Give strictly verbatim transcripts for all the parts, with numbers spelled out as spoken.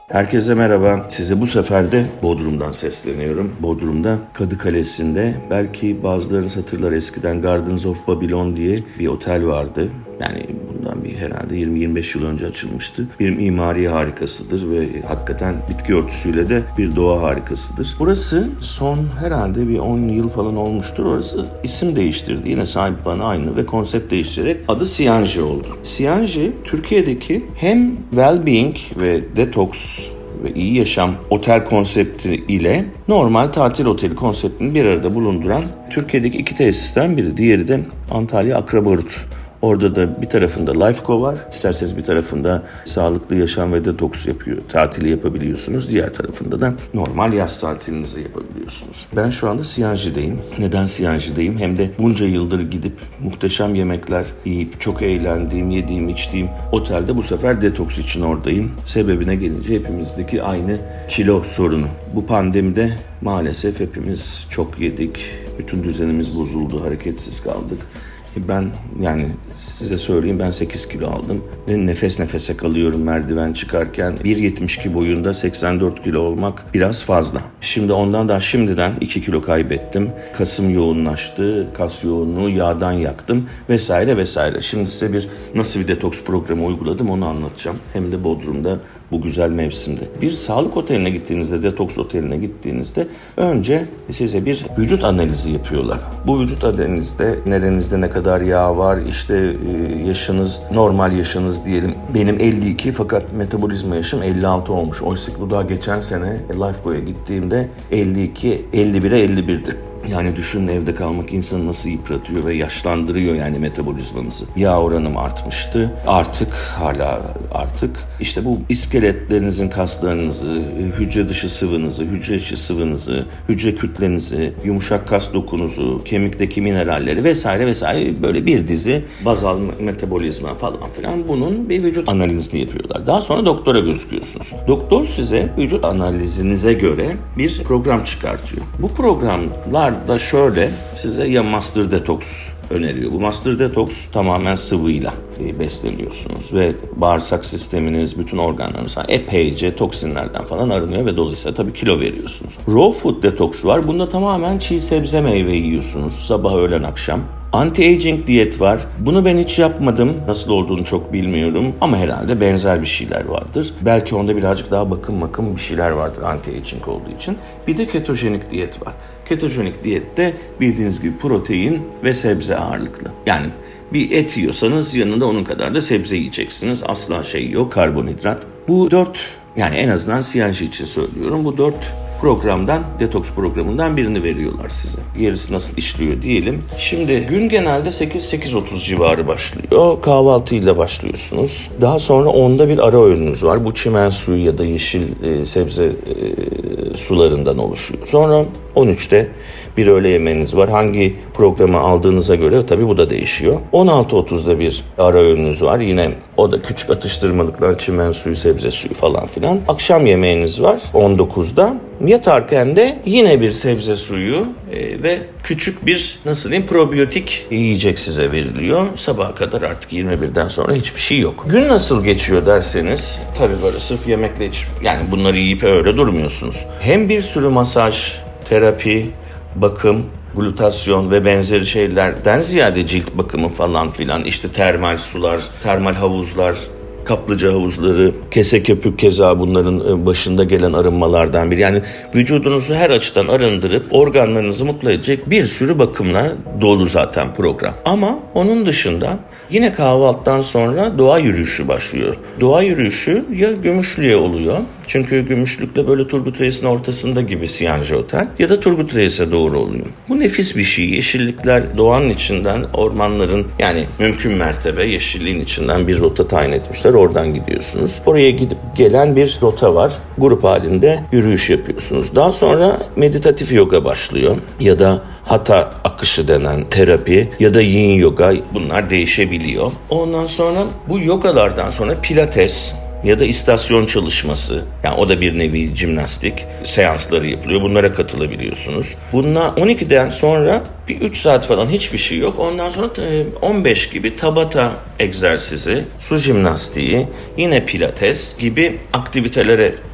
Herkese merhaba. Size bu sefer de Bodrum'dan sesleniyorum. Bodrum'da Kadı Kalesi'nde, belki bazılarınız hatırlar, eskiden Gardens of Babylon diye bir otel vardı. Yani bundan bir herhalde yirmi yirmi beş yıl önce açılmıştı. Bir mimari harikasıdır ve hakikaten bitki örtüsüyle de bir doğa harikasıdır. Burası son herhalde bir on yıl falan olmuştur. Orası isim değiştirdi. Yine sahip bana aynı ve konsept değiştirerek adı Sianji oldu. Sianji, Türkiye'deki hem well-being ve detox ve iyi yaşam otel konsepti ile normal tatil oteli konseptini bir arada bulunduran Türkiye'deki iki tesisten biri. Diğeri de Antalya Akrabarut. Orada da bir tarafında Lifeco var. İsterseniz bir tarafında sağlıklı yaşam ve detoks yapıyor. Tatili yapabiliyorsunuz. Diğer tarafında da normal yaz tatilinizi yapabiliyorsunuz. Ben şu anda Sianji'deyim. Neden Sianji'deyim? Hem de bunca yıldır gidip muhteşem yemekler yiyip çok eğlendiğim, yediğim, içtiğim otelde bu sefer detoks için oradayım. Sebebine gelince hepimizdeki aynı kilo sorunu. Bu pandemide maalesef hepimiz çok yedik. Bütün düzenimiz bozuldu. Hareketsiz kaldık. Ben yani size söyleyeyim, ben sekiz kilo aldım ve nefes nefese kalıyorum merdiven çıkarken. bir yetmiş iki boyunda seksen dört kilo olmak biraz fazla. Şimdi ondan da şimdiden iki kilo kaybettim. Kasım yoğunlaştı, kas yoğunluğu, yağdan yaktım vesaire vesaire. Şimdi size bir nasıl bir detoks programı uyguladım onu anlatacağım. Hem de Bodrum'da bu güzel mevsimde. Bir sağlık oteline gittiğinizde, detoks oteline gittiğinizde önce size bir vücut analizi yapıyorlar. Bu vücut analizinde nerenizde ne kadar yağ var, işte yaşınız, normal yaşınız diyelim. Benim elli iki fakat metabolizma yaşım elli altı olmuş. Oysa ki bu daha geçen sene Lifeco'ya gittiğimde elli iki, elli bire elli birdi. Yani düşünün, evde kalmak insanı nasıl yıpratıyor ve yaşlandırıyor yani metabolizmanızı. Yağ oranım artmıştı. Artık hala artık işte bu iskeletlerinizin kaslarınızı, hücre dışı sıvınızı, hücre içi sıvınızı, hücre kütlenizi, yumuşak kas dokunuzu, kemikteki mineralleri vesaire vesaire, böyle bir dizi bazal metabolizma falan filan, bunun bir vücut analizini yapıyorlar. Daha sonra doktora gözüküyorsunuz. Doktor size vücut analizinize göre bir program çıkartıyor. Bu programlar da şöyle size ya Master Detox öneriyor. Bu Master Detox tamamen sıvıyla besleniyorsunuz ve bağırsak sisteminiz, bütün organlarınız epeyce toksinlerden falan arınıyor ve dolayısıyla tabii kilo veriyorsunuz. Raw Food Detox var. Bunda tamamen çiğ sebze meyve yiyorsunuz sabah, öğlen, akşam. Anti-aging diyet var. Bunu ben hiç yapmadım. Nasıl olduğunu çok bilmiyorum. Ama herhalde benzer bir şeyler vardır. Belki onda birazcık daha bakım bakım bir şeyler vardır anti-aging olduğu için. Bir de ketojenik diyet var. Ketojenik diyette bildiğiniz gibi protein ve sebze ağırlıklı. Yani bir et yiyorsanız yanında onun kadar da sebze yiyeceksiniz. Asla şey yok, karbonhidrat. Bu dört, yani en azından Sianji için söylüyorum. Bu dört programdan, detoks programından birini veriyorlar size. Gerisi nasıl işliyor diyelim. Şimdi gün genelde sekiz sekiz otuz civarı başlıyor. Kahvaltıyla başlıyorsunuz. Daha sonra onda bir ara öğününüz var. Bu çimen suyu ya da yeşil e, sebze e, sularından oluşuyor. Sonra on üçte bir öğle yemeğiniz var. Hangi programı aldığınıza göre tabii bu da değişiyor. on altı otuzda bir ara öğününüz var. Yine o da küçük atıştırmalıklar, çimen suyu, sebze suyu falan filan. Akşam yemeğiniz var on dokuzda. Yatarken de yine bir sebze suyu e, ve küçük bir, nasıl diyeyim, probiyotik yiyecek size veriliyor. Sabaha kadar artık yirmi birden sonra hiçbir şey yok. Gün nasıl geçiyor derseniz, tabii böyle sırf yemekle hiç, yani bunları yiyip öyle durmuyorsunuz. Hem bir sürü masaj, terapi, bakım, glutasyon ve benzeri şeylerden ziyade cilt bakımı falan filan, işte termal sular, termal havuzlar, kaplıca havuzları, kese köpük keza bunların başında gelen arınmalardan biri. Yani vücudunuzu her açıdan arındırıp organlarınızı mutlu edecek bir sürü bakımla dolu zaten program. Ama onun dışında yine kahvaltıdan sonra doğa yürüyüşü başlıyor. Doğa yürüyüşü ya Gümüşlü'ye oluyor. Çünkü Gümüşlük'le böyle Turgut Reis'in ortasında gibi Sianji Otel, ya da Turgut Reis'e doğru oluyor. Bu nefis bir şey. Yeşillikler, doğanın içinden, ormanların, yani mümkün mertebe yeşilliğin içinden bir rota tayin etmişler. Oradan gidiyorsunuz. Oraya gidip gelen bir rota var. Grup halinde yürüyüş yapıyorsunuz. Daha sonra meditatif yoga başlıyor. Ya da Hatha akışı denen terapi ya da yin yoga, bunlar değişebiliyor. Ondan sonra bu yogalardan sonra pilates ya da istasyon çalışması, yani o da bir nevi jimnastik seansları yapılıyor. Bunlara katılabiliyorsunuz. Bunlar on ikiden sonra bir üç saat falan hiçbir şey yok. Ondan sonra on beş gibi tabata egzersizi, su jimnastiği, yine pilates gibi aktivitelere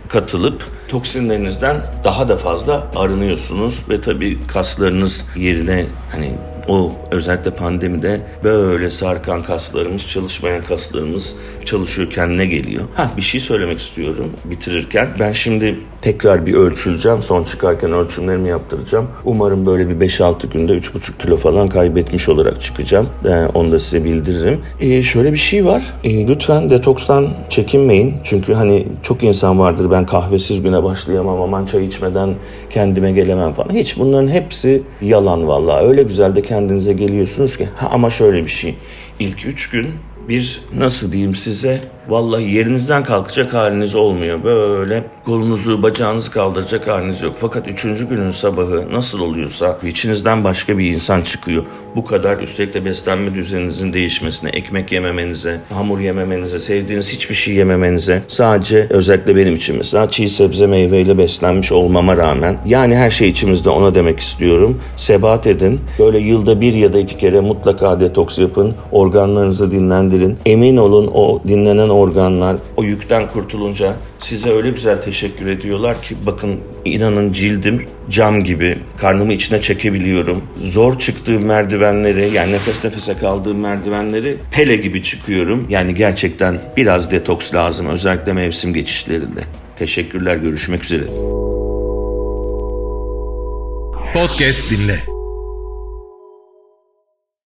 katılıp toksinlerinizden daha da fazla arınıyorsunuz ve tabii kaslarınız yerine, hani o özellikle pandemide böyle sarkan kaslarımız, çalışmayan kaslarımız çalışıyor, kendine geliyor. Ha, bir şey söylemek istiyorum bitirirken. Ben şimdi tekrar bir ölçüleceğim. Son çıkarken ölçümlerimi yaptıracağım. Umarım böyle bir beş altı günde üç buçuk kilo falan kaybetmiş olarak çıkacağım. Ben onu da size bildiririm. Ee, şöyle bir şey var. Ee, lütfen detokstan çekinmeyin. Çünkü hani çok insan vardır, ben kahvesiz güne başlayamam, aman çay içmeden kendime gelemem falan. Hiç, bunların hepsi yalan vallahi. Öyle güzel de kendinize geliyorsunuz ki. Ha, ama şöyle bir şey. İlk üç gün bir, nasıl diyeyim size, vallahi yerinizden kalkacak haliniz olmuyor. Böyle kolunuzu, bacağınızı kaldıracak haliniz yok. Fakat üçüncü günün sabahı nasıl oluyorsa içinizden başka bir insan çıkıyor. Bu kadar, üstelik de beslenme düzeninizin değişmesine, ekmek yememenize, hamur yememenize, sevdiğiniz hiçbir şey yememenize, sadece özellikle benim için mesela çiğ sebze meyveyle beslenmiş olmama rağmen, yani her şey içimizde, ona demek istiyorum. Sebat edin. Böyle yılda bir ya da iki kere mutlaka detoks yapın. Organlarınızı dinlendirin. Emin olun o dinlenen organlar o yükten kurtulunca size öyle güzel teşekkür ediyorlar ki, bakın inanın cildim cam gibi, karnımı içine çekebiliyorum. Zor çıktığım merdivenleri, yani nefes nefese kaldığım merdivenleri Pele gibi çıkıyorum. Yani gerçekten biraz detoks lazım, özellikle mevsim geçişlerinde. Teşekkürler, görüşmek üzere. Podcast dinle.